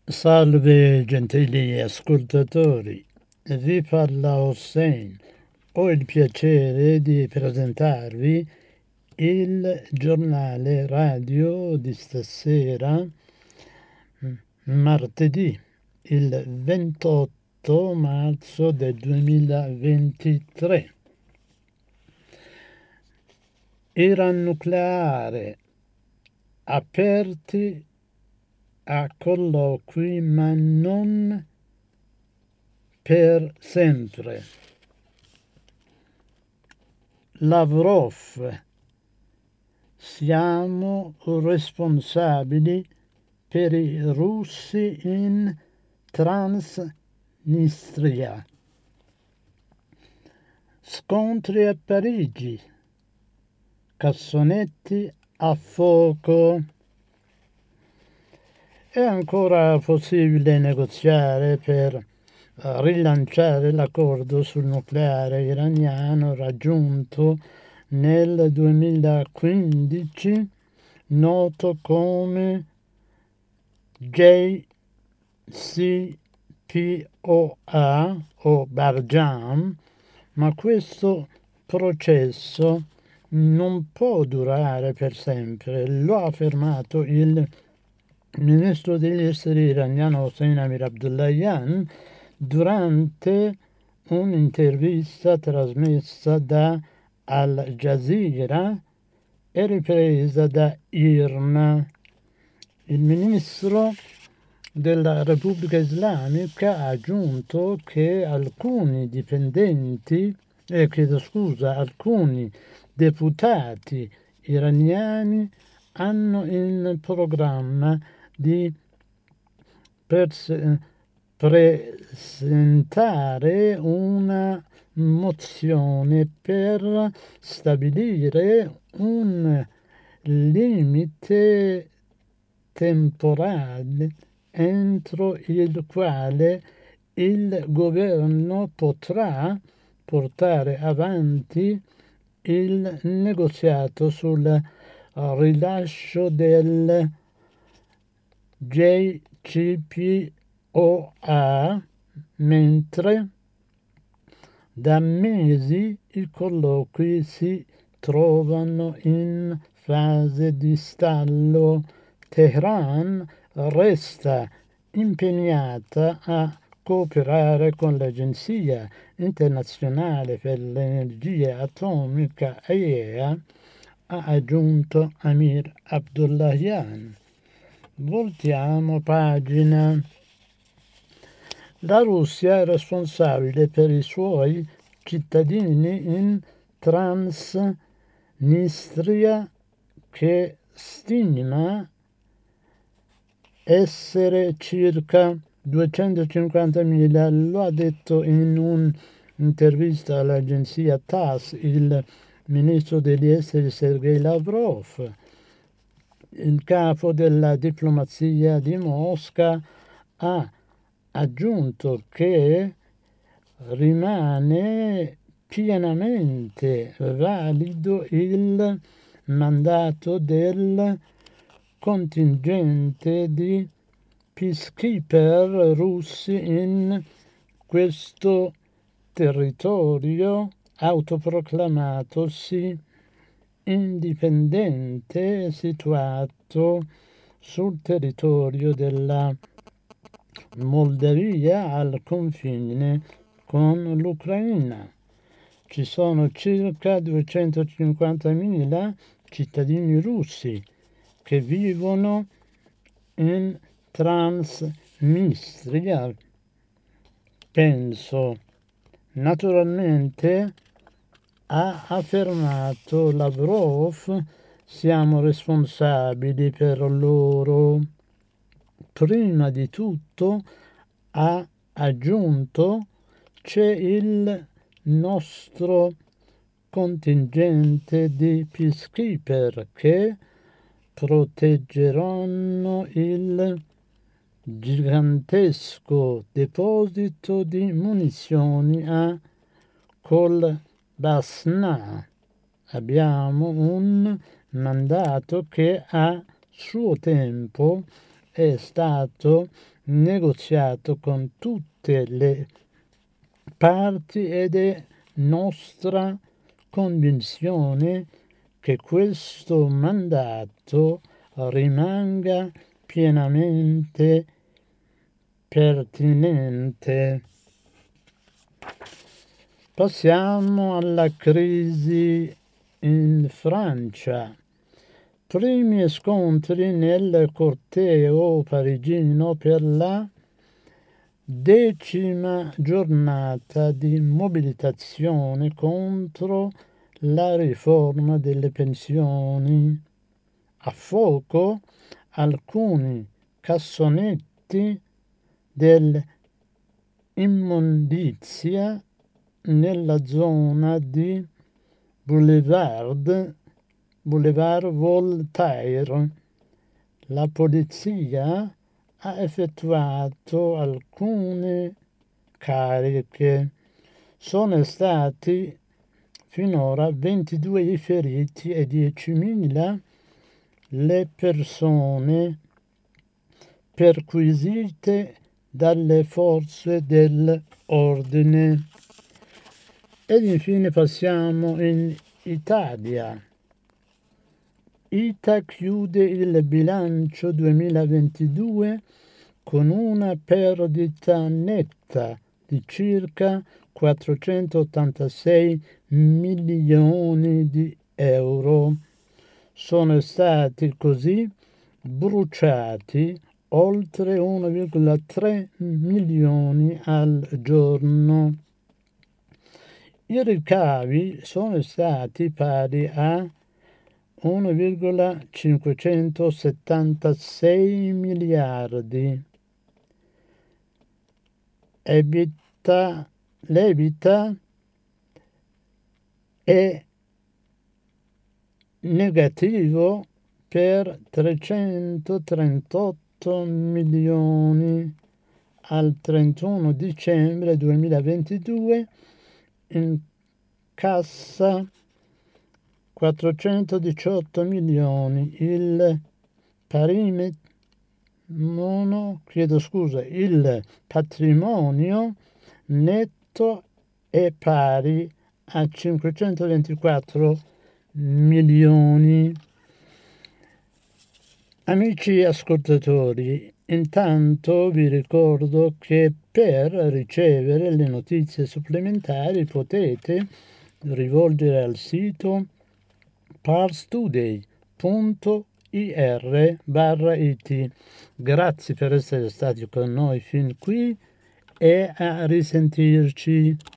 Salve gentili ascoltatori, vi parla Hossein. Ho il piacere di presentarvi il giornale radio di stasera, martedì, il 28 marzo del 2023. Iran nucleare, aperti a colloqui ma non per sempre. Lavrov, siamo responsabili per i russi in Transnistria. Scontri a Parigi, cassonetti a fuoco. È ancora possibile negoziare per rilanciare l'accordo sul nucleare iraniano raggiunto nel 2015, noto come JCPOA o Barjam, ma questo processo non può durare per sempre, lo ha affermato il ministro degli esteri iraniano Hossein Amir Abdullahian durante un'intervista trasmessa da Al Jazeera e ripresa da IRNA. Il ministro della Repubblica Islamica ha aggiunto che alcuni deputati iraniani hanno in programma di presentare una mozione per stabilire un limite temporale entro il quale il governo potrà portare avanti il negoziato sul rilascio del JCPOA, mentre da mesi i colloqui si trovano in fase di stallo. Teheran resta impegnata a cooperare con l'Agenzia internazionale per l'energia atomica (AIEA), ha aggiunto Amir Abdullahian. Voltiamo pagina. La Russia è responsabile per i suoi cittadini in Transnistria, che stima essere circa 250.000, lo ha detto in un'intervista all'agenzia TASS il ministro degli esteri Sergei Lavrov. Il capo della diplomazia di Mosca ha aggiunto che rimane pienamente valido il mandato del contingente di peacekeeper russi in questo territorio autoproclamatosi indipendente situato sul territorio della Moldavia al confine con l'Ucraina. Ci sono circa 250.000 cittadini russi che vivono in Transnistria. Penso, naturalmente, ha affermato Lavrov, siamo responsabili per loro. Prima di tutto, ha aggiunto, c'è il nostro contingente di peacekeeper che proteggeranno il gigantesco deposito di munizioni a Kolbasna. Abbiamo un mandato che a suo tempo è stato negoziato con tutte le parti ed è nostra convinzione che questo mandato rimanga pienamente pertinente. Passiamo alla crisi in Francia. Primi scontri nel corteo parigino per la 10ª giornata di mobilitazione contro la riforma delle pensioni. A fuoco alcuni cassonetti dell'immondizia nella zona di Boulevard Voltaire. La polizia ha effettuato alcune cariche. Sono stati finora 22 i feriti e 10.000 le persone perquisite dalle forze dell'ordine. Ed infine passiamo in Italia. ITA chiude il bilancio 2022 con una perdita netta di circa 486 milioni di euro. Sono stati così bruciati oltre 1,3 milioni al giorno. I ricavi sono stati pari a 1,576 miliardi. L'EBITA è negativo per 338 milioni al 31 dicembre 2022, in cassa 418 milioni. Il patrimonio netto è pari a 524 milioni. Amici ascoltatori, intanto vi ricordo che per ricevere le notizie supplementari potete rivolgere al sito parstoday.ir/it. Grazie per essere stati con noi fin qui e a risentirci.